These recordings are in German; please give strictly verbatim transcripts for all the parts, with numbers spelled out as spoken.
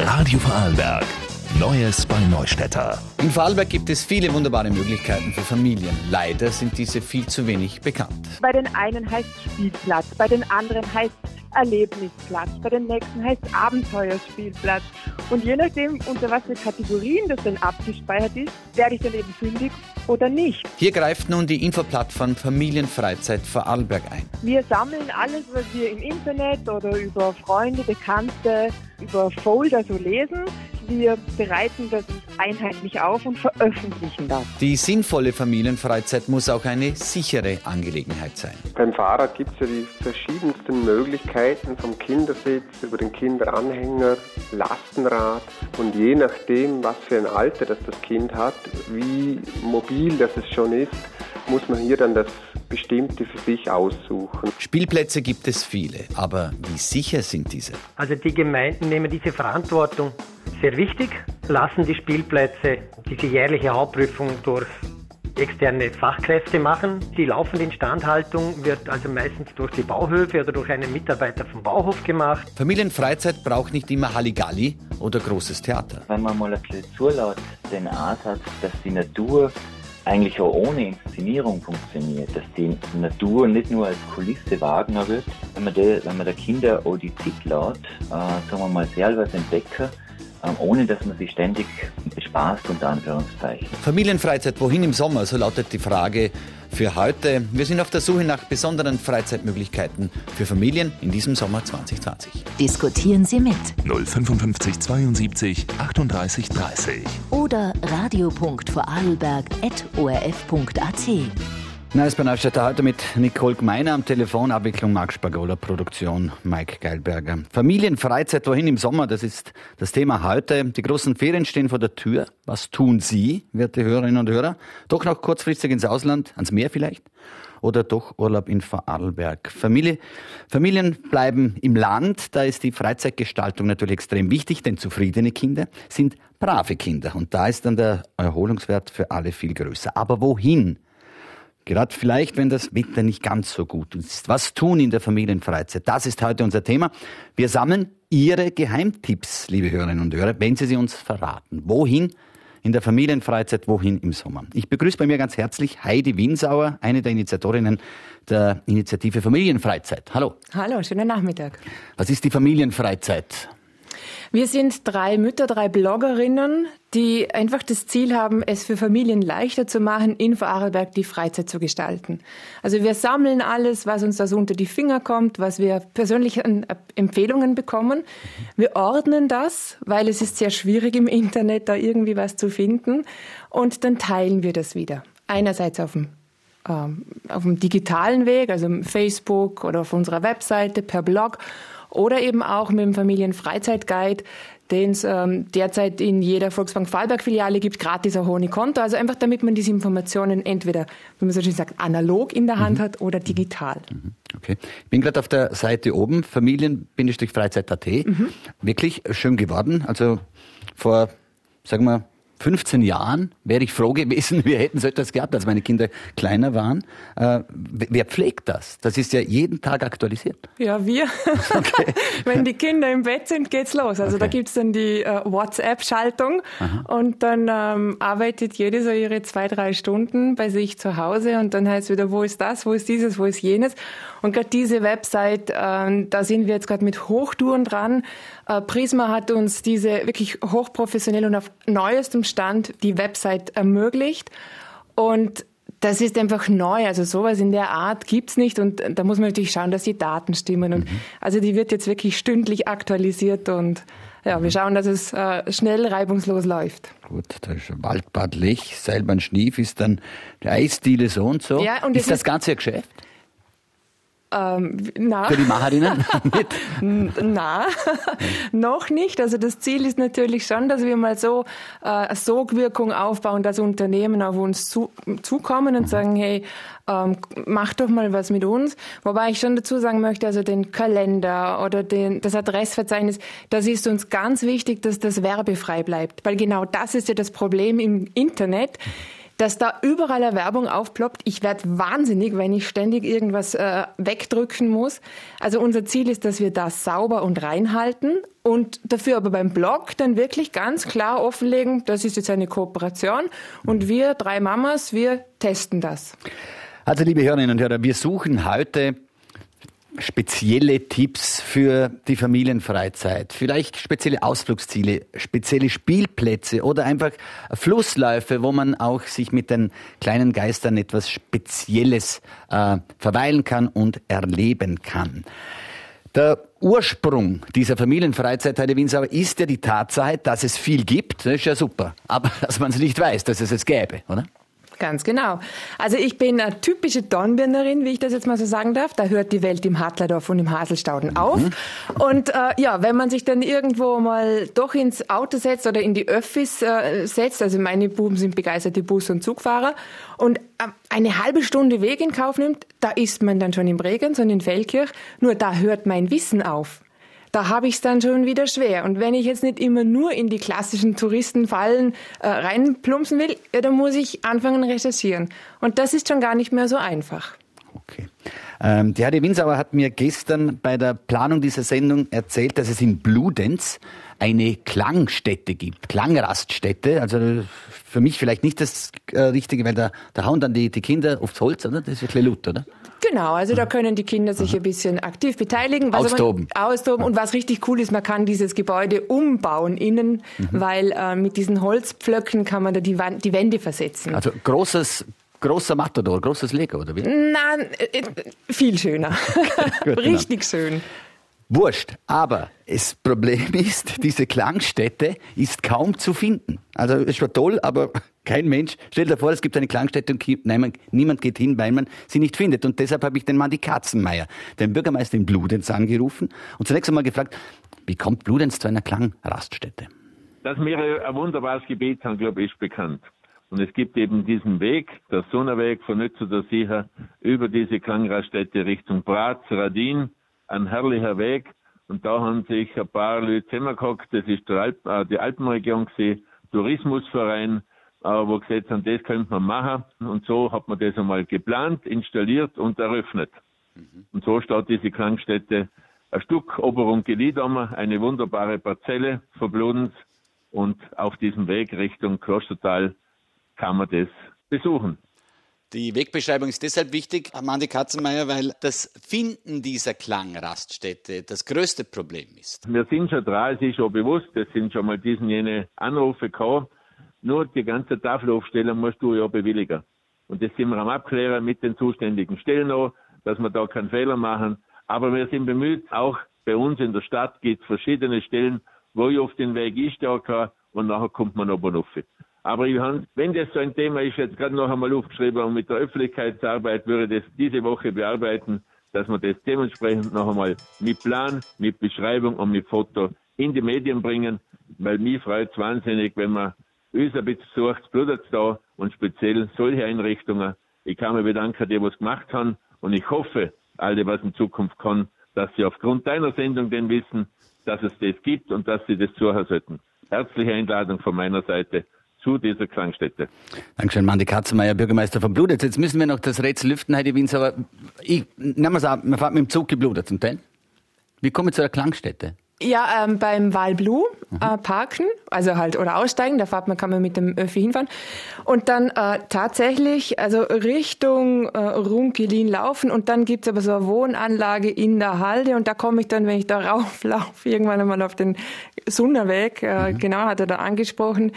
Radio Vorarlberg. Neues bei Neustädter. In Vorarlberg gibt es viele wunderbare Möglichkeiten für Familien. Leider sind diese viel zu wenig bekannt. Bei den einen heißt es Spielplatz, bei den anderen heißt es Erlebnisplatz, bei den nächsten heißt es Abenteuerspielplatz. Und je nachdem, unter was für Kategorien das dann abgespeichert ist, werde ich dann eben fündig oder nicht. Hier greift nun die Infoplattform Familienfreizeit Vorarlberg ein. Wir sammeln alles, was wir im Internet oder über Freunde, Bekannte, über Folder so lesen. Wir bereiten das einheitlich auf und veröffentlichen das. Die sinnvolle Familienfreizeit muss auch eine sichere Angelegenheit sein. Beim Fahrrad gibt es ja die verschiedensten Möglichkeiten, vom Kindersitz über den Kinderanhänger, Lastenrad. Und je nachdem, was für ein Alter das das Kind hat, wie mobil das es schon ist, muss man hier dann das Bestimmte für sich aussuchen. Spielplätze gibt es viele, aber wie sicher sind diese? Also die Gemeinden nehmen diese Verantwortung sehr wichtig, lassen die Spielplätze diese jährliche Hauptprüfung durch externe Fachkräfte machen. Die laufende Instandhaltung wird also meistens durch die Bauhöfe oder durch einen Mitarbeiter vom Bauhof gemacht. Familienfreizeit braucht nicht immer Halligalli oder großes Theater. Wenn man mal ein bisschen zulässt, den Ansatz, dass die Natur eigentlich auch ohne Inszenierung funktioniert, dass die Natur nicht nur als Kulisse wahrgenommen wird, wenn man, die, wenn man der Kinder auch die Zeit lässt, äh, sagen wir mal selber entdecken, äh, ohne dass man sie ständig bespaßt, unter Anführungszeichen. Familienfreizeit, wohin im Sommer? So lautet die Frage für heute. Wir sind auf der Suche nach besonderen Freizeitmöglichkeiten für Familien in diesem Sommer zwanzig zwanzig. Diskutieren Sie mit null fünfundfünfzig zweiundsiebzig achtunddreißig dreißig. oder radio punkt vorarlberg at o r f punkt a t. Neues bei Neustädter heute mit Nicole Gmeiner am Telefon, Abwicklung Marc Spagola, Produktion Mike Geilberger. Familienfreizeit, wohin im Sommer, das ist das Thema heute. Die großen Ferien stehen vor der Tür. Was tun Sie, werte Hörerinnen und Hörer? Doch noch kurzfristig ins Ausland, ans Meer vielleicht? Oder doch Urlaub in Vorarlberg? Familie, Familien bleiben im Land, da ist die Freizeitgestaltung natürlich extrem wichtig, denn zufriedene Kinder sind brave Kinder. Und da ist dann der Erholungswert für alle viel größer. Aber wohin? Gerade vielleicht, wenn das Wetter nicht ganz so gut ist. Was tun in der Familienfreizeit? Das ist heute unser Thema. Wir sammeln Ihre Geheimtipps, liebe Hörerinnen und Hörer, wenn Sie sie uns verraten. Wohin in der Familienfreizeit, wohin im Sommer? Ich begrüße bei mir ganz herzlich Heidi Winsauer, eine der Initiatorinnen der Initiative Familienfreizeit. Hallo. Hallo, schönen Nachmittag. Was ist die Familienfreizeit? Wir sind drei Mütter, drei Bloggerinnen, die einfach das Ziel haben, es für Familien leichter zu machen, in Vorarlberg die Freizeit zu gestalten. Also wir sammeln alles, was uns da so unter die Finger kommt, was wir persönlich an Empfehlungen bekommen. Wir ordnen das, weil es ist sehr schwierig im Internet, da irgendwie was zu finden. Und dann teilen wir das wieder. Einerseits auf dem ähm, auf dem digitalen Weg, also Facebook oder auf unserer Webseite, per Blog. Oder eben auch mit dem Familienfreizeitguide, den es ähm, derzeit in jeder Volksbank Vorarlberg-Filiale gibt, gratis auch ohne Konto. Also einfach, damit man diese Informationen entweder, wie man so schön sagt, analog in der Hand mhm. hat oder digital. Okay. Ich bin gerade auf der Seite oben, Familien-Freizeit punkt a t. Mhm. Wirklich schön geworden. Also vor, sagen wir, fünfzehn Jahren wäre ich froh gewesen, wir hätten so etwas gehabt, als meine Kinder kleiner waren. Äh, wer pflegt das? Das ist ja jeden Tag aktualisiert. Ja, wir. Okay. Wenn die Kinder im Bett sind, geht's los. Also okay. Da gibt's dann die äh, WhatsApp-Schaltung. Aha. Und dann ähm, arbeitet jede so ihre zwei, drei Stunden bei sich zu Hause und dann heißt es wieder, wo ist das, wo ist dieses, wo ist jenes. Und gerade diese Website, äh, da sind wir jetzt gerade mit Hochtouren dran. Äh, Prisma hat uns diese wirklich hochprofessionell und auf neuestem Stand die Website ermöglicht. Und das ist einfach neu. Also sowas in der Art gibt's nicht. Und da muss man natürlich schauen, dass die Daten stimmen. Und mhm. also die wird jetzt wirklich stündlich aktualisiert und ja, wir schauen, dass es äh, schnell reibungslos läuft. Gut, da ist Waldbad Lech, Seilbahn Schnief ist dann die Eisdiele so und so. Ja, und ist das Ganze ein Geschäft? Ähm, na. Für die Macherinnen? Na, noch nicht. Also das Ziel ist natürlich schon, dass wir mal so äh, eine Sogwirkung aufbauen, dass Unternehmen auf uns zu, zukommen und mhm. sagen, hey, ähm, mach doch mal was mit uns. Wobei ich schon dazu sagen möchte, also den Kalender oder den, das Adressverzeichnis, das ist uns ganz wichtig, dass das werbefrei bleibt. Weil genau das ist ja das Problem im Internet. dass da überall eine Werbung aufploppt. Ich werde wahnsinnig, wenn ich ständig irgendwas äh, wegdrücken muss. Also unser Ziel ist, dass wir das sauber und rein halten und dafür aber beim Blog dann wirklich ganz klar offenlegen, das ist jetzt eine Kooperation und wir drei Mamas, wir testen das. Also liebe Hörerinnen und Hörer, wir suchen heute spezielle Tipps für die Familienfreizeit, vielleicht spezielle Ausflugsziele, spezielle Spielplätze oder einfach Flussläufe, wo man auch sich mit den kleinen Geistern etwas Spezielles äh, verweilen kann und erleben kann. Der Ursprung dieser Familienfreizeit, Heidi Winsauer, ist ja die Tatsache, dass es viel gibt. Das ist ja super. Aber dass man es nicht weiß, dass es es gäbe, oder? Ganz genau. Also ich bin eine typische Dornbirnerin, wie ich das jetzt mal so sagen darf. Da hört die Welt im Hadlerdorf und im Haselstauden auf. Mhm. Und äh, ja, wenn man sich dann irgendwo mal doch ins Auto setzt oder in die Öffis äh, setzt, also meine Buben sind begeisterte Bus- und Zugfahrer, und äh, eine halbe Stunde Weg in Kauf nimmt, da ist man dann schon in Bregenz und in Feldkirch. Nur da hört mein Wissen auf. Da habe ich es dann schon wieder schwer. Und wenn ich jetzt nicht immer nur in die klassischen Touristenfallen äh, reinplumpsen will, ja, dann muss ich anfangen recherchieren. Und das ist schon gar nicht mehr so einfach. Okay. Ähm, die Heidi Winsauer hat mir gestern bei der Planung dieser Sendung erzählt, dass es in Bludenz eine Klangstätte gibt, Klangraststätte. Also für mich vielleicht nicht das äh, Richtige, weil da, da hauen dann die, die Kinder aufs Holz, oder? Das ist ein bisschen laut, oder? Genau, also da können die Kinder sich ein bisschen aktiv beteiligen. Was austoben. Man, austoben. Und was richtig cool ist, man kann dieses Gebäude umbauen innen, mhm. weil äh, mit diesen Holzpflöcken kann man da die, Wand, die Wände versetzen. Also großes... Großer Matador, großes Lego, oder wie? Nein, äh, viel schöner. Gut, richtig genau. schön. Wurscht, aber das Problem ist, diese Klangstätte ist kaum zu finden. Also ist schon toll, aber kein Mensch. Stell dir vor, es gibt eine Klangstätte und niemand, niemand geht hin, weil man sie nicht findet. Und deshalb habe ich den Mandy Katzenmeier, den Bürgermeister in Bludenz, angerufen und zunächst einmal gefragt, wie kommt Bludenz zu einer Klangraststätte? Dass wir ein wunderbares Gebiet haben, glaube ich, ist bekannt. Und es gibt eben diesen Weg, der Sonnerweg von Nützer der Sicher über diese Klangraststätte Richtung Bratz, Radin, ein herrlicher Weg. Und da haben sich ein paar Leute zusammengehockt, das ist der Alp, äh, die Alpenregion gewesen, Tourismusverein, äh, wo gesagt haben, das könnte man machen. Und so hat man das einmal geplant, installiert und eröffnet. Mhm. Und so steht diese Klangstätte ein Stück Oberung Geliedammer, eine wunderbare Parzelle von Bludenz. Und auf diesem Weg Richtung Klostertal kann man das besuchen. Die Wegbeschreibung ist deshalb wichtig, Mandy Katzenmeier, weil das Finden dieser Klangraststätte das größte Problem ist. Wir sind schon dran, es ist schon bewusst, es sind schon mal diesen jene Anrufe gekommen. Nur die ganze Tafelaufstellung musst du ja bewilligen. Und das sind wir am Abklären mit den zuständigen Stellen noch, dass wir da keinen Fehler machen. Aber wir sind bemüht, auch bei uns in der Stadt gibt es verschiedene Stellen, wo ich auf den Weg einstehen kann und nachher kommt man oben rauf. Aber Johann, wenn das so ein Thema ist, jetzt gerade noch einmal aufgeschrieben und mit der Öffentlichkeitsarbeit würde ich das diese Woche bearbeiten, dass wir das dementsprechend noch einmal mit Plan, mit Beschreibung und mit Foto in die Medien bringen, weil mich freut es wahnsinnig, wenn man uns ein bisschen sucht, blutet da und speziell solche Einrichtungen. Ich kann mir bedanken, die was gemacht haben und ich hoffe, alle, was in Zukunft kann, dass sie aufgrund deiner Sendung denn wissen, dass es das gibt und dass sie das suchen sollten. Herzliche Einladung von meiner Seite zu dieser Klangstätte. Dankeschön, Mandy Katzenmeier, Bürgermeister von Bludenz. Jetzt müssen wir noch das Rätsel lüften, Heidi Winsauer. Ich, nehmen wir es ab, man fährt mit dem Zug in Bludenz und dann? Wie kommen wir zu der Klangstätte? Ja, ähm, beim Walblue äh, parken, also halt, oder aussteigen, da fährt man, kann man mit dem Öffi hinfahren. Und dann äh, tatsächlich, also Richtung äh, Runkelin laufen und dann gibt's aber so eine Wohnanlage in der Halde und da komme ich dann, wenn ich da rauflaufe, irgendwann einmal auf den Sunnerweg, äh, mhm. genau, hat er da angesprochen.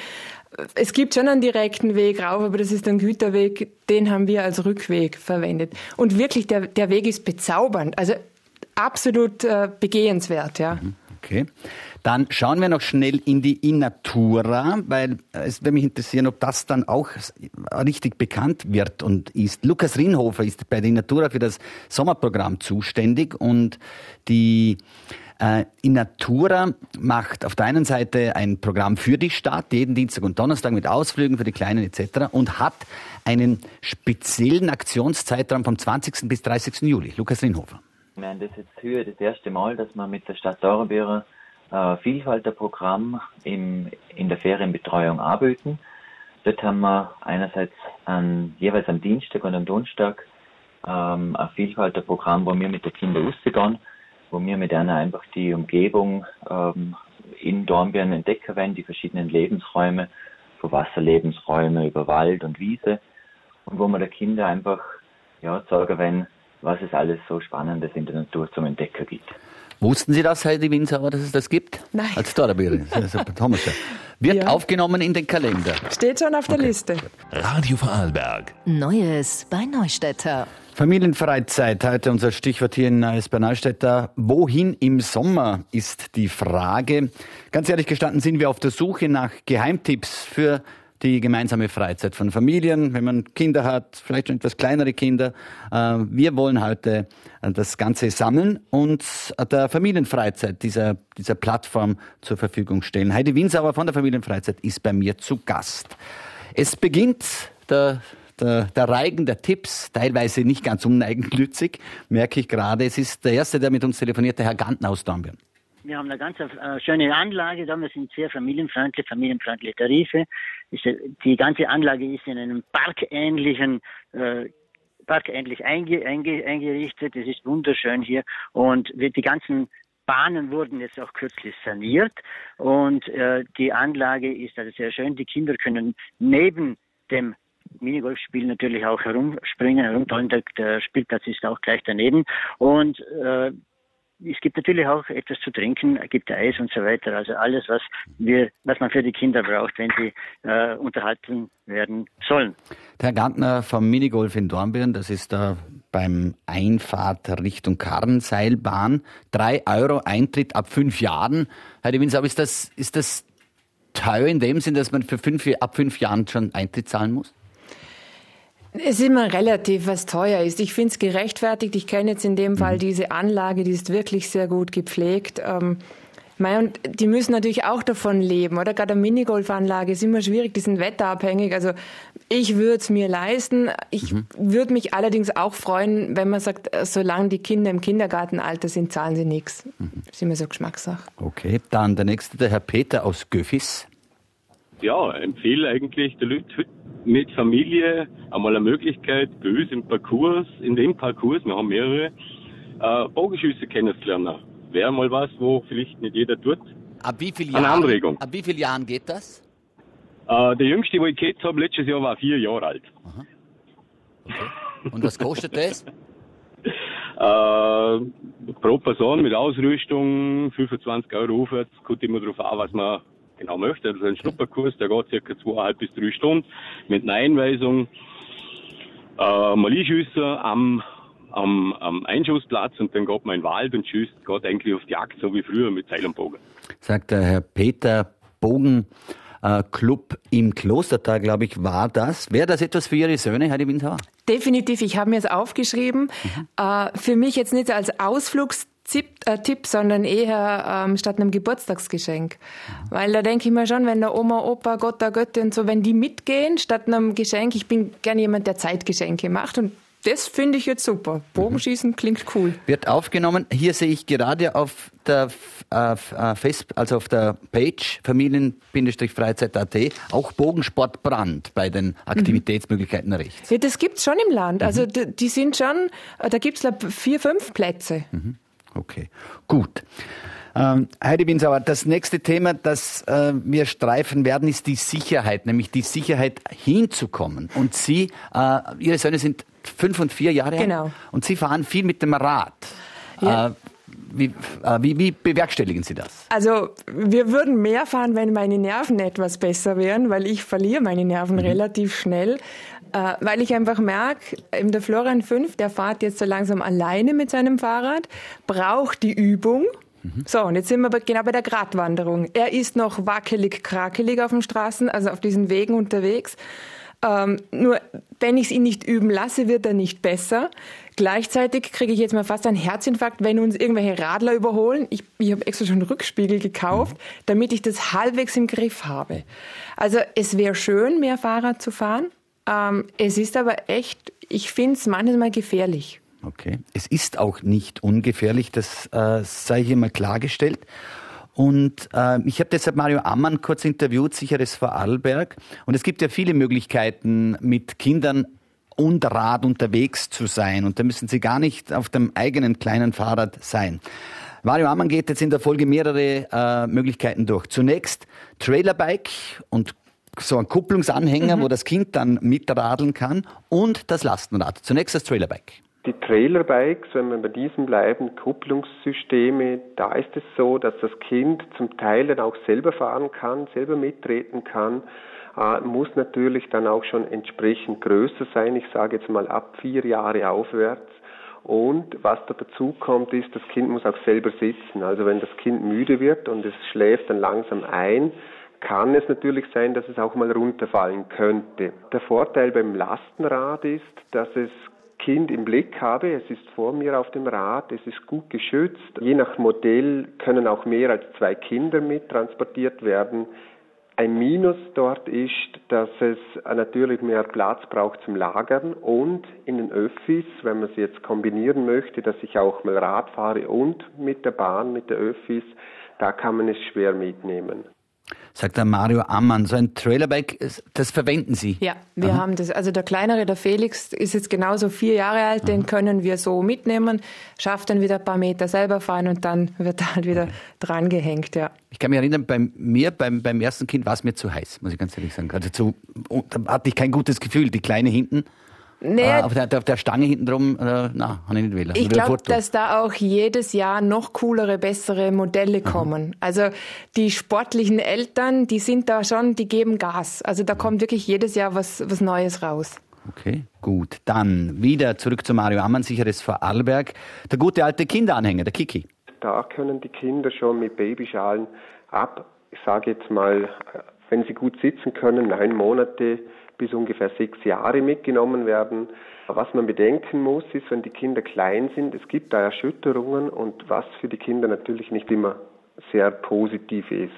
Es gibt schon einen direkten Weg rauf, aber das ist ein Güterweg, den haben wir als Rückweg verwendet. Und wirklich, der, der Weg ist bezaubernd, also absolut äh, begehenswert, ja. Okay. Dann schauen wir noch schnell in die Innatura, weil es würde mich interessieren, ob das dann auch richtig bekannt wird und ist. Lukas Rinhofer ist bei der Innatura für das Sommerprogramm zuständig und die äh, Innatura macht auf der einen Seite ein Programm für die Stadt, jeden Dienstag und Donnerstag mit Ausflügen für die Kleinen et cetera und hat einen speziellen Aktionszeitraum vom zwanzigsten bis dreißigsten Juli. Lukas Rinhofer. Wir haben das jetzt hier das erste Mal, dass wir mit der Stadt Dornbirn äh, Vielfalterprogramm im, in der Ferienbetreuung anbieten. Dort haben wir einerseits an, jeweils am Dienstag und am Donnerstag ähm, ein Vielfalterprogramm, wo wir mit den Kindern rausgehen, wo wir mit einer einfach die Umgebung ähm, in Dornbirn entdecken werden, die verschiedenen Lebensräume, von Wasserlebensräume über Wald und Wiese, und wo wir den Kindern einfach ja, zeigen werden, was es alles so Spannendes in der Natur zum Entdecken gibt. Wussten Sie das, Heidi Winsauer, dass es das gibt? Nein. Als Dornbirn. Wird Ja. aufgenommen in den Kalender. Steht schon auf der Okay. Liste. Radio Vorarlberg. Neues bei Neustädter. Familienfreizeit, heute unser Stichwort hier in Neues bei Neustädter. Wohin im Sommer ist die Frage. Ganz ehrlich gestanden sind wir auf der Suche nach Geheimtipps für die gemeinsame Freizeit von Familien, wenn man Kinder hat, vielleicht schon etwas kleinere Kinder. Wir wollen heute das Ganze sammeln und der Familienfreizeit, dieser, dieser Plattform zur Verfügung stellen. Heidi Winsauer von der Familienfreizeit ist bei mir zu Gast. Es beginnt der Der, der Reigen der Tipps, teilweise nicht ganz uneigennützig, merke ich gerade. Es ist der Erste, der mit uns telefoniert, der Herr Gantner aus Dornbirn. Wir haben eine ganz äh, schöne Anlage da. Wir sind sehr familienfreundlich, familienfreundliche Tarife. Ist, die ganze Anlage ist in einem parkähnlichen, äh, parkähnlich einge, einge, eingerichtet. Es ist wunderschön hier und wir, die ganzen Bahnen wurden jetzt auch kürzlich saniert und äh, die Anlage ist also sehr schön. Die Kinder können neben dem Minigolfspiel natürlich auch herumspringen, herumtollen. Der, der Spielplatz ist auch gleich daneben und äh, es gibt natürlich auch etwas zu trinken, es gibt Eis und so weiter. Also alles, was wir, was man für die Kinder braucht, wenn sie äh, unterhalten werden sollen. Der Herr Gantner vom Minigolf in Dornbirn, das ist da beim Einfahrt Richtung Karrenseilbahn. Drei Euro Eintritt ab fünf Jahren. Heidi Winsauer, ist das, ist das teuer in dem Sinn, dass man für fünf, ab fünf Jahren schon Eintritt zahlen muss? Es ist immer relativ, was teuer ist. Ich finde es gerechtfertigt. Ich kenne jetzt in dem Fall diese Anlage, die ist wirklich sehr gut gepflegt. Ähm, mei, und die müssen natürlich auch davon leben, oder? Gerade eine Minigolfanlage ist immer schwierig, die sind wetterabhängig. Also ich würde es mir leisten. Ich mhm. würde mich allerdings auch freuen, wenn man sagt, solange die Kinder im Kindergartenalter sind, zahlen sie nichts. Mhm. Das ist immer so Geschmackssache. Okay, dann der nächste, der Herr Peter aus Göffis. Ja, empfehle eigentlich der Leute mit Familie einmal eine Möglichkeit, bei uns im Parcours, in dem Parcours, wir haben mehrere, äh, Bogenschüsse kennenzulernen. Wäre mal was, wo vielleicht nicht jeder tut. Ab wie vielen Eine Jahren, Anregung. ab wie vielen Jahren geht das? Äh, der jüngste, den ich gehabt habe, letztes Jahr war vier Jahre alt. Aha. Okay. Und was kostet das? äh, pro Person mit Ausrüstung, fünfundzwanzig Euro aufwärts, kommt immer darauf an, was man genau möchte. Also ein Schnupperkurs, der geht circa zweieinhalb bis drei Stunden mit einer Einweisung. Äh, mal einschiessen am, am, am Einschussplatz und dann geht man in den Wald und schießt, geht eigentlich auf die Jagd, so wie früher mit Seil und Bogen. Sagt der Herr Peter, Bogenclub äh, im Klostertal, glaube ich, war das. Wäre das etwas für Ihre Söhne, Heidi Winsauer? Definitiv, ich habe mir es aufgeschrieben. Mhm. Äh, für mich jetzt nicht als Ausflugs Tipp, sondern eher ähm, statt einem Geburtstagsgeschenk. Mhm. Weil da denke ich mir schon, wenn der Oma, Opa, Gott, der Götte und so, wenn die mitgehen, statt einem Geschenk, ich bin gerne jemand, der Zeitgeschenke macht und das finde ich jetzt super. Bogenschießen klingt cool. Wird aufgenommen. Hier sehe ich gerade auf der äh, Fest, also auf der Page Familien-Freizeit Punkt at auch Bogensportbrand bei den Aktivitätsmöglichkeiten rechts. Ja, das gibt's schon im Land. Also die, die sind schon, da gibt's vier, fünf Plätze. Mhm. Okay, gut. Ähm, Heidi Winsauer, das nächste Thema, das äh, wir streifen werden, ist die Sicherheit, nämlich die Sicherheit hinzukommen. Und Sie, äh, Ihre Söhne sind fünf und vier Jahre alt. Genau. Und Sie fahren viel mit dem Rad. Ja. Äh, wie, äh, wie, wie bewerkstelligen Sie das? Also wir würden mehr fahren, wenn meine Nerven etwas besser wären, weil ich verliere meine Nerven mhm. relativ schnell. Äh, weil ich einfach merke, der Florian fünf, der fährt jetzt so langsam alleine mit seinem Fahrrad, braucht die Übung. Mhm. So, und jetzt sind wir genau bei der Gratwanderung. Er ist noch wackelig, krakelig auf den Straßen, also auf diesen Wegen unterwegs. Ähm, nur, wenn ich ihn nicht üben lasse, wird er nicht besser. Gleichzeitig kriege ich jetzt mal fast einen Herzinfarkt, wenn uns irgendwelche Radler überholen. Ich, ich habe extra schon Rückspiegel gekauft, mhm. damit ich das halbwegs im Griff habe. Also es wäre schön, mehr Fahrrad zu fahren. Ähm, es ist aber echt, ich finde es manchmal gefährlich. Okay. Es ist auch nicht ungefährlich, das äh, sei hier mal klargestellt. Und äh, ich habe deshalb Mario Ammann kurz interviewt, Sicheres Vorarlberg. Und es gibt ja viele Möglichkeiten, mit Kindern und Rad unterwegs zu sein. Und da müssen sie gar nicht auf dem eigenen kleinen Fahrrad sein. Mario Ammann geht jetzt in der Folge mehrere äh, Möglichkeiten durch. Zunächst Trailerbike und so ein Kupplungsanhänger, mhm. wo das Kind dann mitradeln kann, und das Lastenrad. Zunächst das Trailerbike. Die Trailerbikes, wenn wir bei diesem bleiben, Kupplungssysteme, da ist es so, dass das Kind zum Teil dann auch selber fahren kann, selber mittreten kann, äh, muss natürlich dann auch schon entsprechend größer sein. Ich sage jetzt mal ab vier Jahre aufwärts. Und was da dazu kommt, ist, das Kind muss auch selber sitzen. Also wenn das Kind müde wird und es schläft dann langsam ein, kann es natürlich sein, dass es auch mal runterfallen könnte. Der Vorteil beim Lastenrad ist, dass es Kind im Blick habe. Es ist vor mir auf dem Rad, es ist gut geschützt. Je nach Modell können auch mehr als zwei Kinder mit transportiert werden. Ein Minus dort ist, dass es natürlich mehr Platz braucht zum Lagern und in den Öffis, wenn man sie jetzt kombinieren möchte, dass ich auch mal Rad fahre und mit der Bahn, mit der Öffis, da kann man es schwer mitnehmen. Sagt der Mario Ammann, so ein Trailerbike, das verwenden Sie? Ja, wir Aha. haben das. Also der kleinere, der Felix, ist jetzt genauso vier Jahre alt, Aha. den können wir so mitnehmen, schafft dann wieder ein paar Meter selber fahren und dann wird er halt wieder okay. dran gehängt, ja. Ich kann mich erinnern, bei mir, beim, beim ersten Kind war es mir zu heiß, muss ich ganz ehrlich sagen. Also zu, da hatte ich kein gutes Gefühl, die Kleine hinten. Nee, äh, auf, der, auf der Stange hinten drum, äh, na, habe ich nicht wählen. Ich glaube, dass da auch jedes Jahr noch coolere, bessere Modelle kommen. Aha. Also die sportlichen Eltern, die sind da schon, die geben Gas. Also da kommt wirklich jedes Jahr was, was Neues raus. Okay, gut. Dann wieder zurück zu Mario Ammann, Sicheres Vorarlberg. Der gute alte Kinderanhänger, der Kiki. Da können die Kinder schon mit Babyschalen ab, ich sage jetzt mal, wenn sie gut sitzen können, neun Monate bis ungefähr sechs Jahre mitgenommen werden. Was man bedenken muss, ist, wenn die Kinder klein sind, es gibt da Erschütterungen und was für die Kinder natürlich nicht immer sehr positiv ist.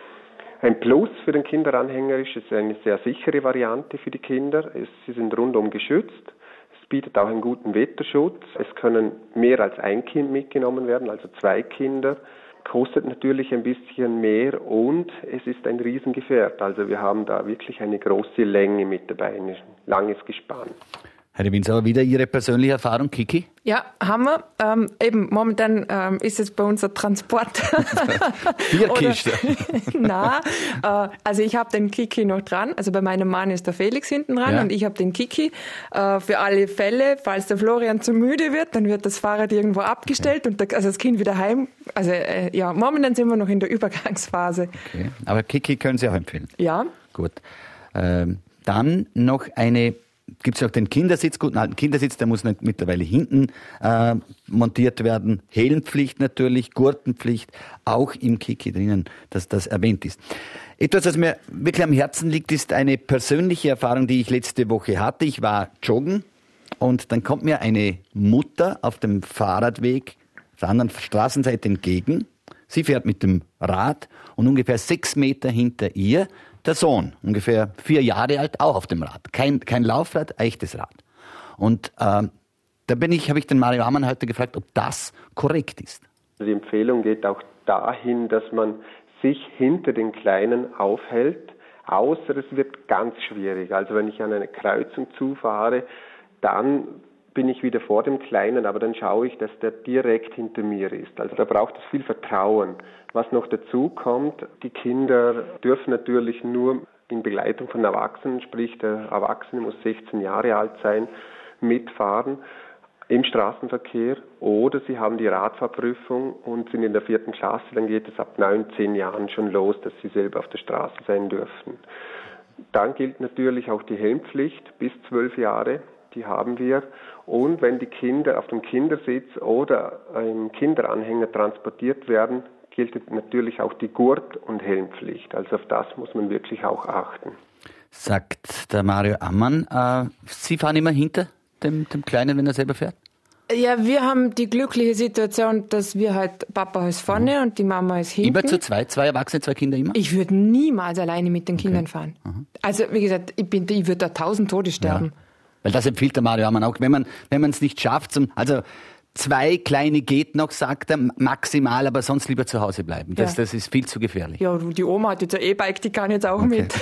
Ein Plus für den Kinderanhänger ist, es ist eine sehr sichere Variante für die Kinder. Es, sie sind rundum geschützt. Es bietet auch einen guten Wetterschutz. Es können mehr als ein Kind mitgenommen werden, also zwei Kinder. Kostet natürlich ein bisschen mehr und es ist ein Riesengefährt. Also wir haben da wirklich eine große Länge mit dabei, ein langes Gespann. Herr Winsauer, wieder Ihre persönliche Erfahrung, Kiki? Ja, haben wir. Ähm, eben, momentan ähm, ist es bei uns ein Transport. Bierkiste. Nein, äh, also ich habe den Kiki noch dran. Also bei meinem Mann ist der Felix hinten dran ja. und ich habe den Kiki. Äh, für alle Fälle, falls der Florian zu müde wird, dann wird das Fahrrad irgendwo abgestellt okay. und der, also das Kind wieder heim. Also äh, ja, momentan sind wir noch in der Übergangsphase. Okay. Aber Kiki können Sie auch empfehlen? Ja. Gut. Ähm, dann noch eine... Gibt es auch den Kindersitz, guten alten Kindersitz, der muss mittlerweile hinten äh, montiert werden. Helmpflicht natürlich, Gurtenpflicht, auch im Kiki drinnen, dass das erwähnt ist. Etwas, was mir wirklich am Herzen liegt, ist eine persönliche Erfahrung, die ich letzte Woche hatte. Ich war joggen und dann kommt mir eine Mutter auf dem Fahrradweg auf der anderen Straßenseite entgegen. Sie fährt mit dem Rad und ungefähr sechs Meter hinter ihr der Sohn, ungefähr vier Jahre alt, auch auf dem Rad. Kein, kein Laufrad, echtes Rad. Und äh, da bin ich, habe ich den Mario Ammann heute gefragt, ob das korrekt ist. Die Empfehlung geht auch dahin, dass man sich hinter den Kleinen aufhält, außer es wird ganz schwierig. Also wenn ich an eine Kreuzung zufahre, dann bin ich wieder vor dem Kleinen, aber dann schaue ich, dass der direkt hinter mir ist. Also da braucht es viel Vertrauen. Was noch dazu kommt, die Kinder dürfen natürlich nur in Begleitung von Erwachsenen, sprich der Erwachsene muss sechzehn Jahre alt sein, mitfahren im Straßenverkehr oder sie haben die Radfahrprüfung und sind in der vierten Klasse, dann geht es ab neun, zehn Jahren schon los, dass sie selber auf der Straße sein dürfen. Dann gilt natürlich auch die Helmpflicht bis zwölf Jahre. Die haben wir. Und wenn die Kinder auf dem Kindersitz oder im Kinderanhänger transportiert werden, gilt natürlich auch die Gurt- und Helmpflicht. Also auf das muss man wirklich auch achten. Sagt der Mario Ammann, äh, Sie fahren immer hinter dem, dem Kleinen, wenn er selber fährt? Ja, wir haben die glückliche Situation, dass wir halt, Papa ist vorne mhm. und die Mama ist hinten. Immer zu zweit, zwei Erwachsene, zwei Kinder immer? Ich würde niemals alleine mit den Kindern okay. fahren. Mhm. Also wie gesagt, ich, bin, ich würde da tausend Tode sterben. Ja. Weil das empfiehlt der Mario Ammann auch, wenn man wenn man es nicht schafft. Zum, also Zwei kleine geht noch, sagt er, maximal, aber sonst lieber zu Hause bleiben. Das, Ja. das ist viel zu gefährlich. Ja, die Oma hat jetzt ein E-Bike, die kann jetzt auch Okay. mit.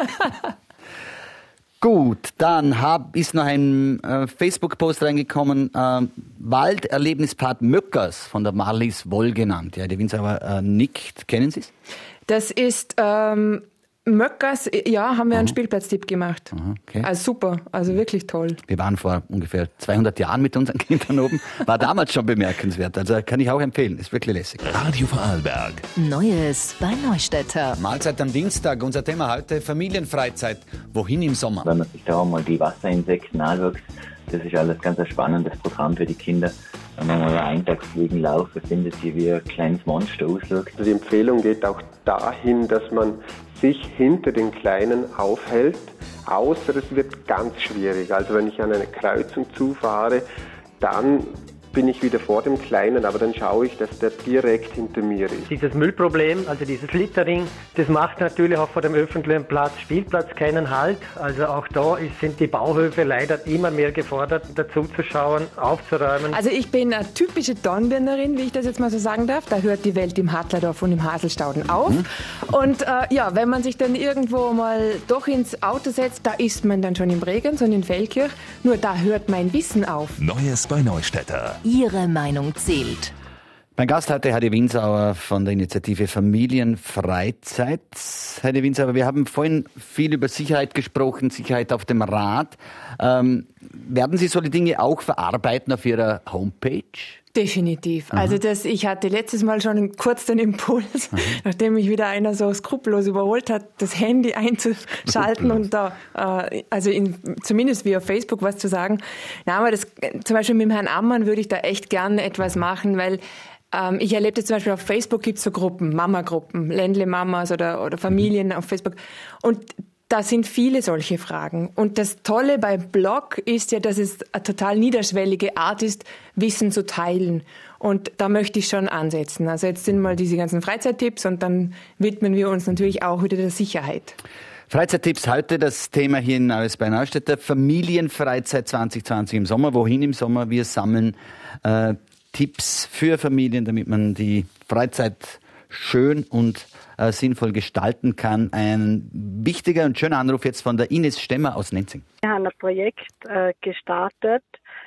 Gut, dann hab, ist noch ein äh, Facebook-Post reingekommen. Äh, Walderlebnispart Möckers von der Marlies Woll genannt. Ja, die Winsauer äh, nickt. Kennen Sie es? Das ist ähm, Möckers, ja, haben wir einen Spielplatztipp gemacht. Okay. Also super, also wirklich toll. Wir waren vor ungefähr zweihundert Jahren mit unseren Kindern oben. War damals schon bemerkenswert. Also kann ich auch empfehlen. Ist wirklich lässig. Radio Vorarlberg. Neues bei Neustädter. Mahlzeit am Dienstag. Unser Thema heute Familienfreizeit. Wohin im Sommer? Wenn man sich da mal die Wasserinsekten anschaut, das ist alles ganz ein spannendes Programm für die Kinder. Wenn man mal einen Eintagsfliegen laufen, findet sie wie ein kleines Monster ausschaut. Also die Empfehlung geht auch dahin, dass man sich hinter den Kleinen aufhält, außer es wird ganz schwierig. Also wenn ich an eine Kreuzung zufahre, dann bin ich wieder vor dem Kleinen, aber dann schaue ich, dass der direkt hinter mir ist. Dieses Müllproblem, also dieses Littering, das macht natürlich auch vor dem öffentlichen Platz, Spielplatz keinen Halt. Also auch da ist, sind die Bauhöfe leider immer mehr gefordert, dazu zu schauen, aufzuräumen. Also ich bin eine typische Dornbirnerin, wie ich das jetzt mal so sagen darf. Da hört die Welt im Hartlerdorf und im Haselstauden auf. Mhm. Und äh, ja, wenn man sich dann irgendwo mal doch ins Auto setzt, da ist man dann schon in Bregenz und in Feldkirch. Nur da hört mein Wissen auf. Neues bei Neustädter. Ihre Meinung zählt. Mein Gast heute Heidi Winsauer von der Initiative Familienfreizeit. Heidi Winsauer, wir haben vorhin viel über Sicherheit gesprochen, Sicherheit auf dem Rad. Ähm, werden Sie solche Dinge auch verarbeiten auf Ihrer Homepage? Definitiv. Aha. Also das, ich hatte letztes Mal schon kurz den Impuls, Aha. nachdem mich wieder einer so skrupellos überholt hat, das Handy einzuschalten und da, äh, also in, zumindest wie auf Facebook was zu sagen. Na, aber das, zum Beispiel mit dem Herrn Ammann würde ich da echt gerne etwas machen, weil ähm, ich erlebte zum Beispiel auf Facebook gibt es so Gruppen, Mama-Gruppen, Ländle-Mamas oder, oder Familien auf Facebook und da sind viele solche Fragen. Und das Tolle beim Blog ist ja, dass es eine total niederschwellige Art ist, Wissen zu teilen. Und da möchte ich schon ansetzen. Also jetzt sind mal diese ganzen Freizeittipps und dann widmen wir uns natürlich auch wieder der Sicherheit. Freizeittipps heute, das Thema hier in Neues bei Neustädter. Familienfreizeit zwanzig zwanzig im Sommer. Wohin im Sommer? Wir sammeln äh, Tipps für Familien, damit man die Freizeit schön und äh, sinnvoll gestalten kann. Ein wichtiger und schöner Anruf jetzt von der Ines Stemmer aus Nenzing. Wir haben ein Projekt äh, gestartet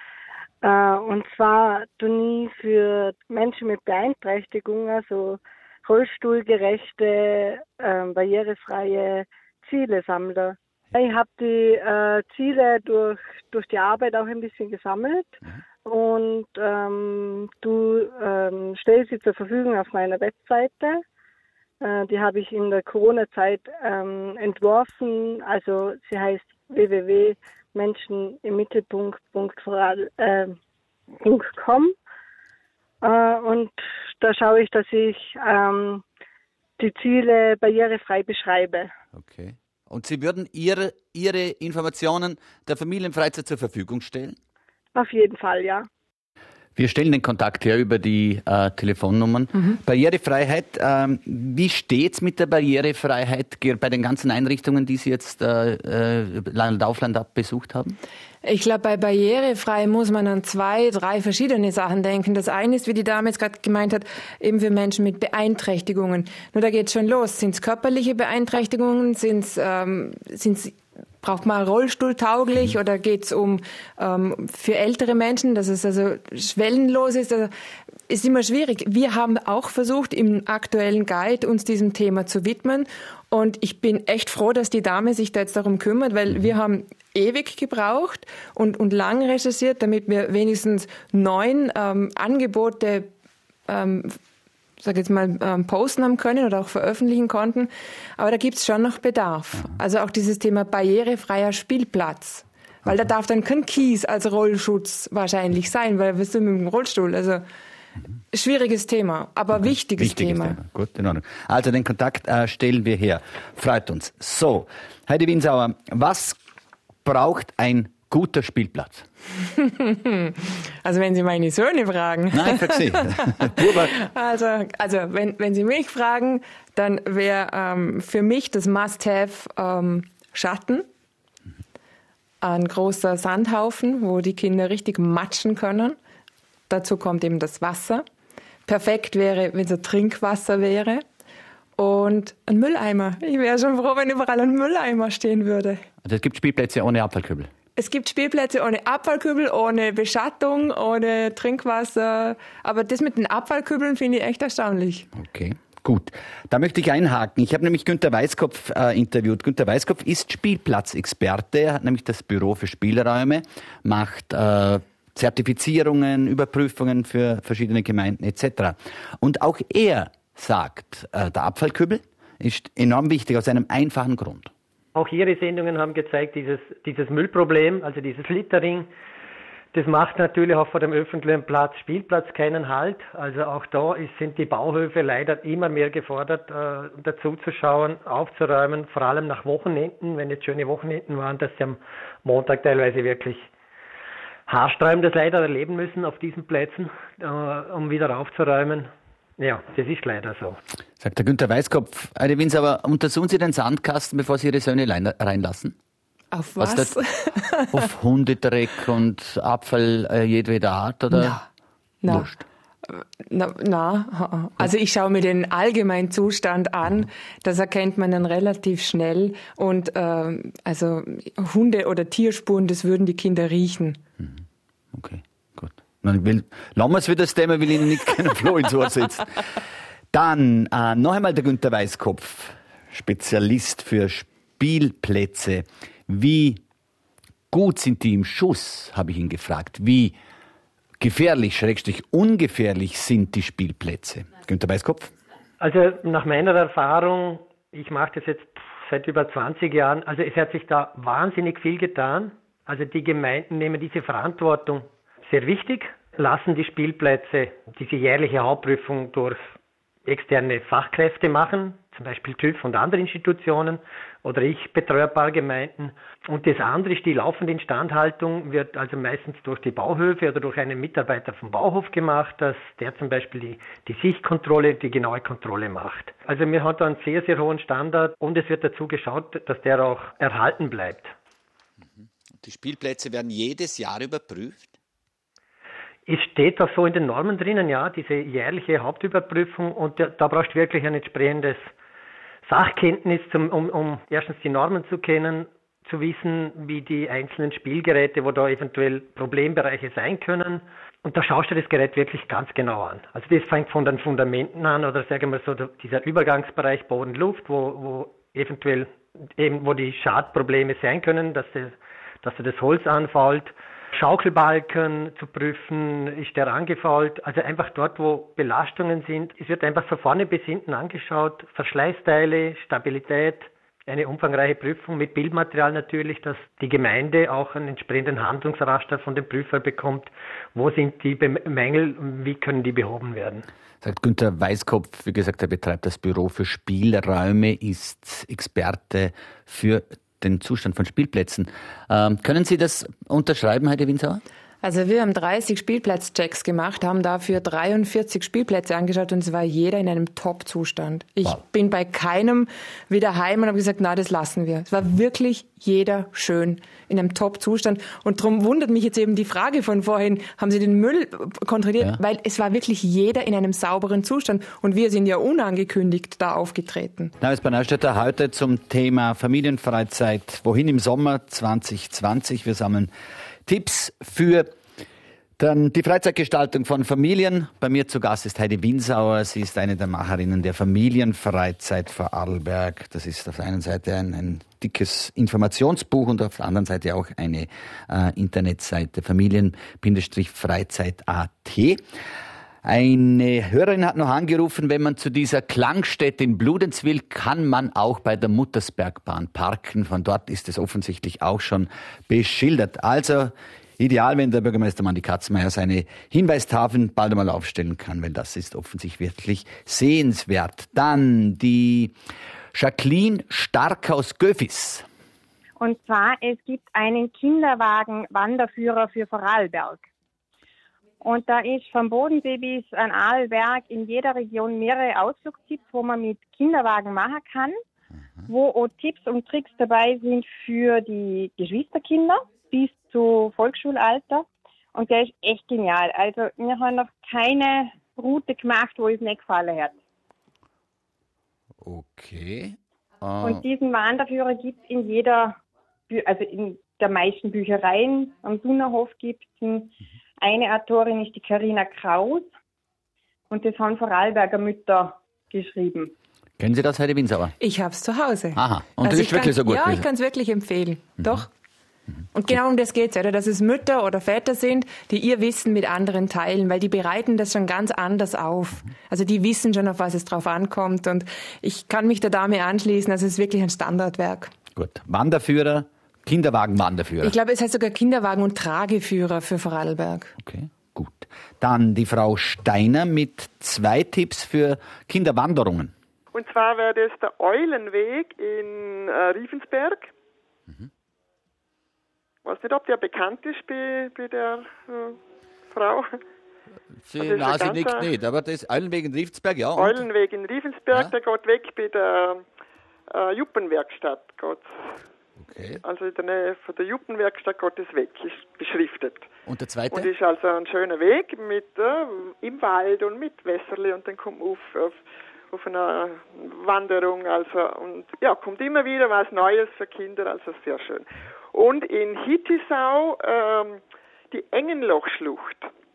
äh, und zwar tun ich für Menschen mit Beeinträchtigung, also rollstuhlgerechte, äh, barrierefreie Ziele sammeln. Ich habe die äh, Ziele durch, durch die Arbeit auch ein bisschen gesammelt. Mhm. Und ähm, du ähm, stellst sie zur Verfügung auf meiner Webseite. Äh, die habe ich in der Corona-Zeit ähm, entworfen. Also sie heißt w w w punkt menschen im mittelpunkt punkt com. Äh, und da schaue ich, dass ich ähm, die Ziele barrierefrei beschreibe. Okay. Und Sie würden Ihre, Ihre Informationen der Familienfreizeit zur Verfügung stellen? Auf jeden Fall, ja. Wir stellen den Kontakt her über die äh, Telefonnummern. Mhm. Barrierefreiheit, ähm, wie steht's mit der Barrierefreiheit bei den ganzen Einrichtungen, die Sie jetzt äh, äh, Land auf Land ab besucht haben? Ich glaube, bei barrierefrei muss man an zwei, drei verschiedene Sachen denken. Das eine ist, wie die Dame jetzt gerade gemeint hat, eben für Menschen mit Beeinträchtigungen. Nur da geht's schon los. Sind es körperliche Beeinträchtigungen? Sind's, ähm, sind's Braucht man rollstuhltauglich oder geht es um ähm, für ältere Menschen, dass es also schwellenlos ist? Also ist immer schwierig. Wir haben auch versucht, im aktuellen Guide uns diesem Thema zu widmen. Und ich bin echt froh, dass die Dame sich da jetzt darum kümmert, weil wir haben ewig gebraucht und, und lang recherchiert, damit wir wenigstens neun ähm, Angebote ähm, sag jetzt mal, ähm, posten haben können oder auch veröffentlichen konnten. Aber da gibt's schon noch Bedarf. Also auch dieses Thema barrierefreier Spielplatz. Weil da darf dann kein Kies als Rollschutz wahrscheinlich sein, weil da bist du mit dem Rollstuhl. Also schwieriges Thema, aber wichtiges, wichtiges Thema. Thema. Gut, in Ordnung. Also den Kontakt äh, stellen wir her. Freut uns. So, Heidi Winsauer, was braucht ein guter Spielplatz? Also wenn Sie meine Söhne fragen. Nein, ich Sie. also, also wenn, wenn Sie mich fragen, dann wäre ähm, für mich das Must-Have ähm, Schatten. Ein großer Sandhaufen, wo die Kinder richtig matschen können. Dazu kommt eben das Wasser. Perfekt wäre, wenn es ein Trinkwasser wäre. Und ein Mülleimer. Ich wäre schon froh, wenn überall ein Mülleimer stehen würde. Also es gibt Spielplätze ohne Abfallkübel? Es gibt Spielplätze ohne Abfallkübel, ohne Beschattung, ohne Trinkwasser. Aber das mit den Abfallkübeln finde ich echt erstaunlich. Okay, gut. Da möchte ich einhaken. Ich habe nämlich Günter Weißkopf äh, interviewt. Günter Weißkopf ist Spielplatzexperte. Er hat nämlich das Büro für Spielräume, macht äh, Zertifizierungen, Überprüfungen für verschiedene Gemeinden et cetera. Und auch er sagt, äh, der Abfallkübel ist enorm wichtig aus einem einfachen Grund. Auch Ihre Sendungen haben gezeigt, dieses, dieses Müllproblem, also dieses Littering, das macht natürlich auch vor dem öffentlichen Platz, Spielplatz keinen Halt. Also auch da ist, sind die Bauhöfe leider immer mehr gefordert, äh, dazu zu schauen, aufzuräumen, vor allem nach Wochenenden, wenn jetzt schöne Wochenenden waren, dass sie am Montag teilweise wirklich haarsträubendes leider erleben müssen auf diesen Plätzen, äh, um wieder aufzuräumen. Ja, das ist leider so. Sagt der Günter Weißkopf. Herr Winz, aber untersuchen Sie den Sandkasten, bevor Sie Ihre Söhne reinlassen? Auf was? was dort, auf Hundedreck und Abfall äh, jedweder Art? Oder? Na, na, na, also ich schaue mir den allgemeinen Zustand an. Das erkennt man dann relativ schnell. Und äh, also Hunde- oder Tierspuren, das würden die Kinder riechen. Okay. Ich will, lassen wir es wieder das Thema, will Ihnen nicht keinen Floh ins Ohr setzen. Dann äh, noch einmal der Günter Weißkopf, Spezialist für Spielplätze. Wie gut sind die im Schuss, habe ich ihn gefragt. Wie gefährlich, schrägstrich ungefährlich sind die Spielplätze? Günter Weißkopf? Also nach meiner Erfahrung, ich mache das jetzt seit über zwanzig Jahren, also es hat sich da wahnsinnig viel getan. Also die Gemeinden nehmen diese Verantwortung sehr wichtig, lassen die Spielplätze diese jährliche Hauptprüfung durch externe Fachkräfte machen, zum Beispiel TÜV und andere Institutionen, oder ich betreue ein paar Gemeinden. Und das andere ist, die laufende Instandhaltung wird also meistens durch die Bauhöfe oder durch einen Mitarbeiter vom Bauhof gemacht, dass der zum Beispiel die, die Sichtkontrolle, die genaue Kontrolle macht. Also wir haben da einen sehr, sehr hohen Standard und es wird dazu geschaut, dass der auch erhalten bleibt. Die Spielplätze werden jedes Jahr überprüft? Es steht auch so in den Normen drinnen, ja, diese jährliche Hauptüberprüfung, und da, da brauchst du wirklich ein entsprechendes Sachkenntnis, zum, um, um erstens die Normen zu kennen, zu wissen, wie die einzelnen Spielgeräte, wo da eventuell Problembereiche sein können. Und da schaust du das Gerät wirklich ganz genau an. Also das fängt von den Fundamenten an, oder sagen wir so, dieser Übergangsbereich Boden-Luft, wo, wo eventuell eben, wo die Schadprobleme sein können, dass, das, dass das Holz anfällt. Schaukelbalken zu prüfen, ist der angefault, also einfach dort, wo Belastungen sind. Es wird einfach von vorne bis hinten angeschaut, Verschleißteile, Stabilität, eine umfangreiche Prüfung mit Bildmaterial natürlich, dass die Gemeinde auch einen entsprechenden Handlungsraster von dem Prüfer bekommt. Wo sind die Mängel und wie können die behoben werden? Sagt Günter Weißkopf, wie gesagt, er betreibt das Büro für Spielräume, ist Experte für den Zustand von Spielplätzen. Ähm, können Sie das unterschreiben, Heidi Winsauer? Also wir haben dreißig Spielplatzchecks gemacht, haben dafür dreiundvierzig Spielplätze angeschaut und es war jeder in einem Top-Zustand. Ich wow. bin bei keinem wieder heim und habe gesagt, na, das lassen wir. Es war wirklich jeder schön in einem Top-Zustand. Und darum wundert mich jetzt eben die Frage von vorhin, haben Sie den Müll kontrolliert? Ja. Weil es war wirklich jeder in einem sauberen Zustand. Und wir sind ja unangekündigt da aufgetreten. Neues bei Neustädter heute zum Thema Familienfreizeit. Wohin im Sommer zwanzig zwanzig? Wir sammeln Tipps für dann die Freizeitgestaltung von Familien. Bei mir zu Gast ist Heidi Winsauer. Sie ist eine der Macherinnen der Familienfreizeit Vorarlberg. Das ist auf der einen Seite ein, ein dickes Informationsbuch und auf der anderen Seite auch eine äh, Internetseite familien-freizeit punkt a t. Eine Hörerin hat noch angerufen, wenn man zu dieser Klangstätte in Bludenz will, kann man auch bei der Muttersbergbahn parken. Von dort ist es offensichtlich auch schon beschildert. Also ideal, wenn der Bürgermeister Mandy Katzenmeier seine Hinweistafeln bald einmal aufstellen kann, weil das ist offensichtlich wirklich sehenswert. Dann die Jacqueline Stark aus Göfis. Und zwar, es gibt einen Kinderwagen-Wanderführer für Vorarlberg. Und da ist vom Bodensee bis an Arlberg in jeder Region mehrere Ausflugstipps, wo man mit Kinderwagen machen kann, mhm. wo auch Tipps und Tricks dabei sind für die Geschwisterkinder bis zu Volksschulalter. Und der ist echt genial. Also wir haben noch keine Route gemacht, wo es nicht gefallen hat. Okay. Uh. Und diesen Wanderführer gibt es in jeder, Bü- also in der meisten Büchereien. Am Sunnerhof gibt es mhm. eine Autorin, ist die Carina Kraus. Und das haben Vorarlberger Mütter geschrieben. Kennen Sie das, Heidi Winsauer? Ich habe es zu Hause. Aha, und also das ist wirklich kann, so gut? Ja, ich kann es wirklich empfehlen. Mhm. Doch. Mhm. Und genau um das geht es, oder? Dass es Mütter oder Väter sind, die ihr Wissen mit anderen teilen, weil die bereiten das schon ganz anders auf. Also die wissen schon, auf was es drauf ankommt. Und ich kann mich der Dame anschließen, also es ist wirklich ein Standardwerk. Gut. Wanderführer, Kinderwagen-Wanderführer. Ich glaube, es heißt sogar Kinderwagen- und Trageführer für Vorarlberg. Okay, gut. Dann die Frau Steiner mit zwei Tipps für Kinderwanderungen. Und zwar wäre das der Eulenweg in äh, Riefensberg. Mhm. Ich weiß nicht, ob der bekannt ist bei, bei der äh, Frau. Sie, also nein, sie nickt nicht, aber das Eulenweg in Riefensberg, ja. Eulenweg in Riefensberg, ja. Der geht weg bei der äh, Juppenwerkstatt. Geht. Okay. Also in der Nähe von der Juppenwerkstatt geht es weg, ist beschriftet. Und der zweite? Und ist also ein schöner Weg mit, äh, im Wald und mit Wässerli und dann kommt man auf, auf, auf eine Wanderung. Also, und ja, kommt immer wieder was Neues für Kinder, also sehr schön. Und in Hittisau ähm, die Engenlochschlucht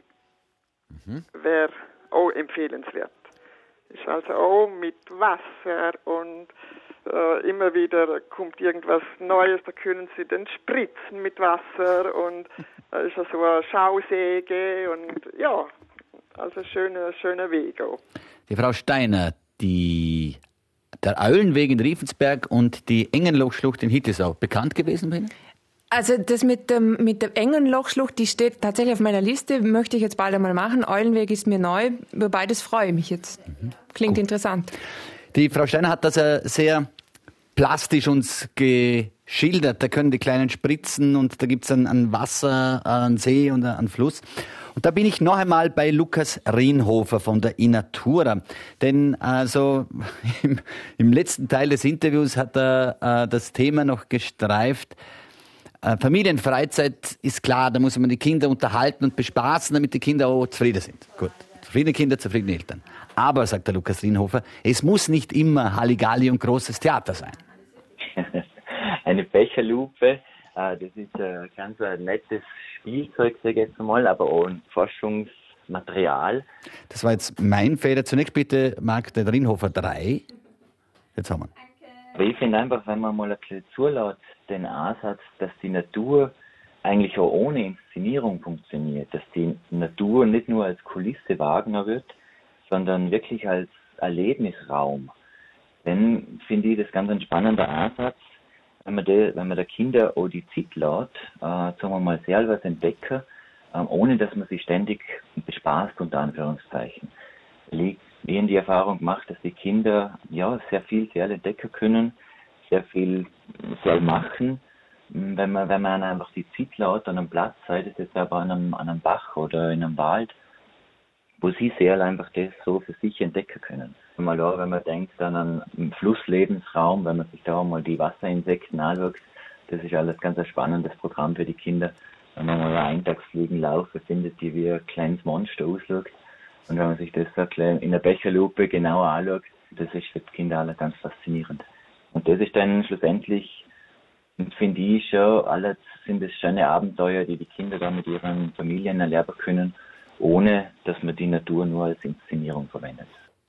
mhm. wäre auch empfehlenswert. Ist also auch mit Wasser und äh, immer wieder kommt irgendwas Neues, da können sie dann spritzen mit Wasser und da ist also eine Schausäge und ja, also schöner, schöner Weg auch. Die Frau Steiner, die, der Eulenweg in Riefensberg und die Engenlochschlucht in Hittisau, bekannt gewesen bei Ihnen? Also das mit dem mit der Engenlochschlucht, die steht tatsächlich auf meiner Liste, möchte ich jetzt bald einmal machen. Eulenweg ist mir neu, über beides freue ich mich jetzt. Mhm. Klingt Gut. interessant. Die Frau Steiner hat das ja sehr plastisch uns geschildert. Da können die kleinen Spritzen und da gibt es ein, ein Wasser, einen See und einen Fluss. Und da bin ich noch einmal bei Lukas Rienhofer von der Inatura. Denn also im, im letzten Teil des Interviews hat er äh, das Thema noch gestreift. Äh, Familienfreizeit ist klar, da muss man die Kinder unterhalten und bespaßen, damit die Kinder auch zufrieden sind. Gut, zufriedene Kinder, zufriedene Eltern. Aber, sagt der Lukas Rienhofer, es muss nicht immer Halligalli und großes Theater sein. Eine Becherlupe, das ist ein ganz ein nettes Spielzeug, sage ich jetzt mal, aber auch ein Forschungsmaterial. Das war jetzt mein Fehler. Zunächst bitte, Marc, der Rienhofer drei. Jetzt haben wir ihn. Aber ich finde einfach, wenn man mal ein bisschen zulässt, den Ansatz, dass die Natur eigentlich auch ohne Inszenierung funktioniert, dass die Natur nicht nur als Kulisse wahrgenommen wird, sondern wirklich als Erlebnisraum. Dann finde ich das ganz ein spannender Ansatz, wenn man, de, wenn man der Kinder auch die Zeit lässt, äh, sagen wir mal, selber entdecken, äh, ohne dass man sie ständig bespaßt, unter Anführungszeichen. Ich habe die Erfahrung gemacht, dass die Kinder ja sehr viel selber entdecken können, sehr viel selber machen, wenn man, wenn man einfach die Zeit lässt an einem Platz, sei das jetzt aber an einem, an einem Bach oder in einem Wald, wo sie sehr einfach das so für sich entdecken können. Wenn man, da, wenn man denkt an einen Flusslebensraum, wenn man sich da mal die Wasserinsekten anschaut, das ist alles ganz ein spannendes Programm für die Kinder. Wenn man mal ein Eintagsfliegen laufen findet, die wie ein kleines Monster ausschaut. Und wenn man sich das so in der Becherlupe genauer anschaut, das ist für die Kinder alle ganz faszinierend. Und das ist dann schlussendlich, finde ich schon, alles sind es schöne Abenteuer, die die Kinder da mit ihren Familien erleben können, ohne dass man die Natur nur als Inszenierung verwendet.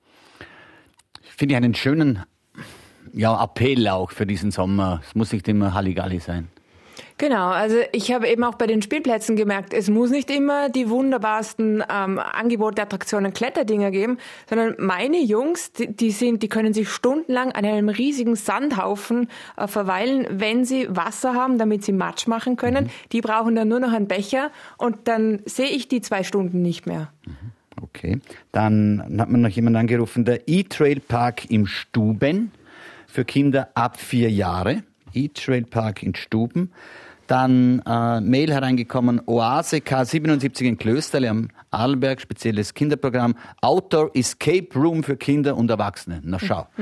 Finde ich einen schönen ja, Appell auch für diesen Sommer. Es muss nicht immer Halligalli sein. Genau, also ich habe eben auch bei den Spielplätzen gemerkt, es muss nicht immer die wunderbarsten ähm, Angebote, Attraktionen, Kletterdinger geben, sondern meine Jungs, die, die sind, die können sich stundenlang an einem riesigen Sandhaufen äh, verweilen, wenn sie Wasser haben, damit sie Matsch machen können. Mhm. Die brauchen dann nur noch einen Becher und dann sehe ich die zwei Stunden nicht mehr. Okay, dann hat man noch jemanden angerufen, der E-Trail Park im Stuben für Kinder ab vier Jahre. E-Trail Park in Stuben. Dann äh, Mail hereingekommen, Oase K siebenundsiebzig in Klösterle am Arlberg, spezielles Kinderprogramm. Outdoor Escape Room für Kinder und Erwachsene. Na schau, mhm.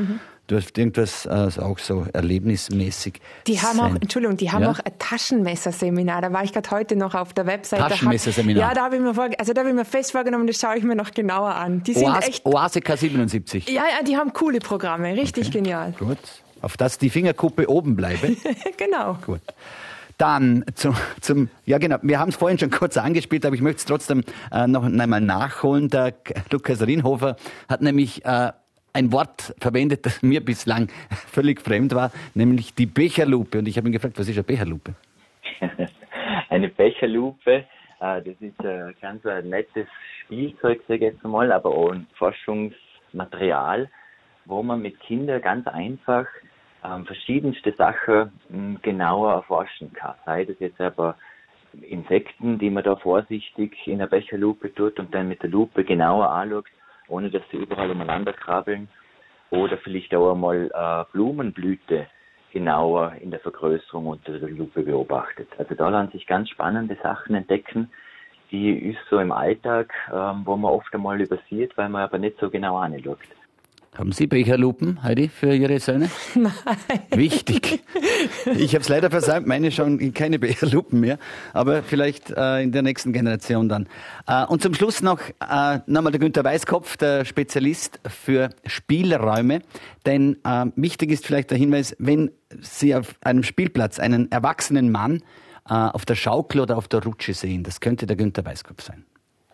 dürfte irgendwas äh, auch so erlebnismäßig Die haben sein. auch, Entschuldigung, die haben Ja? auch ein Taschenmesserseminar. Da war ich gerade heute noch auf der Webseite. Taschenmesserseminar? Ja, da habe ich mir vor, also da habe ich mir fest vorgenommen, das schaue ich mir noch genauer an. Die sind Oase, echt. Oase K siebenundsiebzig. Ja, ja, die haben coole Programme, richtig Okay. genial. Gut. Auf dass die Fingerkuppe oben bleibe. Genau. Gut. Dann zum, zum, ja genau, wir haben es vorhin schon kurz angespielt, aber ich möchte es trotzdem äh, noch einmal nachholen. Der K- Lukas Rinhofer hat nämlich äh, ein Wort verwendet, das mir bislang völlig fremd war, nämlich die Becherlupe. Und ich habe ihn gefragt, was ist eine Becherlupe? Eine Becherlupe, äh, das ist ein ganz ein nettes Spielzeug, sage ich jetzt mal, aber auch ein Forschungsmaterial, wo man mit Kindern ganz einfach ähm, verschiedenste Sachen mh, genauer erforschen kann. Sei das jetzt aber Insekten, die man da vorsichtig in der Becherlupe tut und dann mit der Lupe genauer anschaut, ohne dass sie überall umeinander krabbeln. Oder vielleicht auch einmal äh, Blumenblüte genauer in der Vergrößerung unter der Lupe beobachtet. Also da lassen sich ganz spannende Sachen entdecken, die ist so im Alltag, ähm, wo man oft einmal übersieht, weil man aber nicht so genau anschaut. Haben Sie Becherlupen, Heidi, für Ihre Söhne? Nein. Wichtig. Ich habe es leider versäumt, meine schon keine Becherlupen mehr, aber vielleicht äh, in der nächsten Generation dann. Äh, und zum Schluss noch äh, nochmal der Günther Weißkopf, der Spezialist für Spielräume. Denn äh, wichtig ist vielleicht der Hinweis, wenn Sie auf einem Spielplatz einen erwachsenen Mann äh, auf der Schaukel oder auf der Rutsche sehen, das könnte der Günther Weißkopf sein.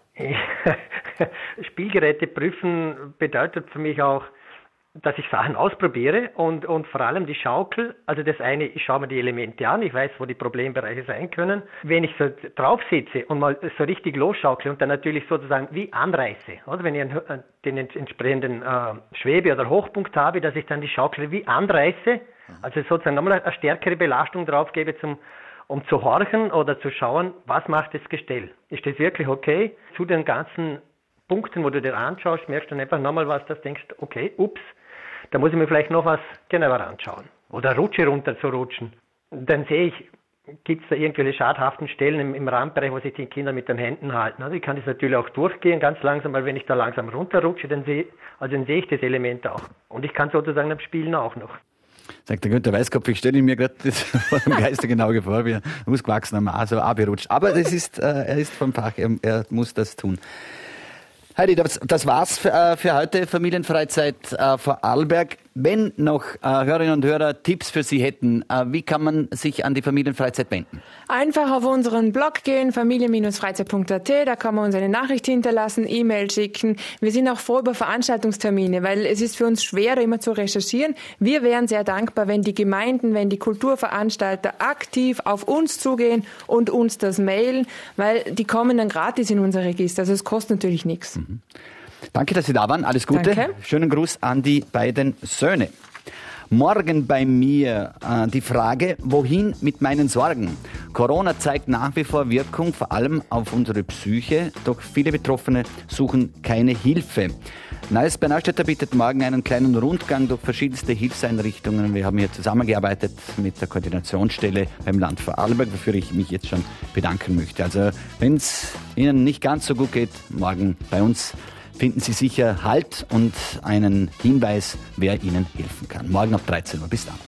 Spielgeräte prüfen bedeutet für mich auch, dass ich Sachen ausprobiere und, und vor allem die Schaukel, also das eine, ich schaue mir die Elemente an, ich weiß, wo die Problembereiche sein können. Wenn ich so drauf sitze und mal so richtig losschaukle und dann natürlich sozusagen wie anreiße, oder wenn ich einen, den entsprechenden äh, Schwebe- oder Hochpunkt habe, dass ich dann die Schaukel wie anreiße, also sozusagen nochmal eine stärkere Belastung drauf gebe, zum, um zu horchen oder zu schauen, was macht das Gestell? Ist das wirklich okay? Zu den ganzen Punkten, wo du dir anschaust, merkst du dann einfach nochmal was, dass du denkst, okay, ups, da muss ich mir vielleicht noch was genauer anschauen. Oder Rutsche runter zu rutschen. Dann sehe ich, gibt es da irgendwelche schadhaften Stellen im, im Randbereich, wo sich die Kinder mit den Händen halten. Also ich kann das natürlich auch durchgehen, ganz langsam, weil wenn ich da langsam runterrutsche, dann sehe, also dann sehe ich das Element auch. Und ich kann sozusagen am Spielen auch noch. Sagt der Günther Weißkopf, ich stelle ihn mir gerade vor dem Geiste genau vor, wie ein ausgewachsener Mann, so abgerutscht. Aber das ist, äh, er ist vom Fach, er, er muss das tun. Heidi, das, das war's für, äh, für heute, Familienfreizeit äh, Vorarlberg. Wenn noch äh, Hörerinnen und Hörer Tipps für Sie hätten, äh, wie kann man sich an die Familienfreizeit wenden? Einfach auf unseren Blog gehen, familien freizeit punkt a t, da kann man uns eine Nachricht hinterlassen, E-Mail schicken. Wir sind auch froh über Veranstaltungstermine, weil es ist für uns schwerer, immer zu recherchieren. Wir wären sehr dankbar, wenn die Gemeinden, wenn die Kulturveranstalter aktiv auf uns zugehen und uns das mailen, weil die kommen dann gratis in unser Register. Also es kostet natürlich nichts. Mhm. Danke, dass Sie da waren. Alles Gute. Danke. Schönen Gruß an die beiden Söhne. Morgen bei mir äh, die Frage, wohin mit meinen Sorgen? Corona zeigt nach wie vor Wirkung, vor allem auf unsere Psyche, doch viele Betroffene suchen keine Hilfe. Neues bei Neustädter bietet morgen einen kleinen Rundgang durch verschiedenste Hilfseinrichtungen. Wir haben hier zusammengearbeitet mit der Koordinationsstelle beim Land Vorarlberg, wofür ich mich jetzt schon bedanken möchte. Also wenn es Ihnen nicht ganz so gut geht, morgen bei uns finden Sie sicher Halt und einen Hinweis, wer Ihnen helfen kann. Morgen ab dreizehn Uhr. Bis dann.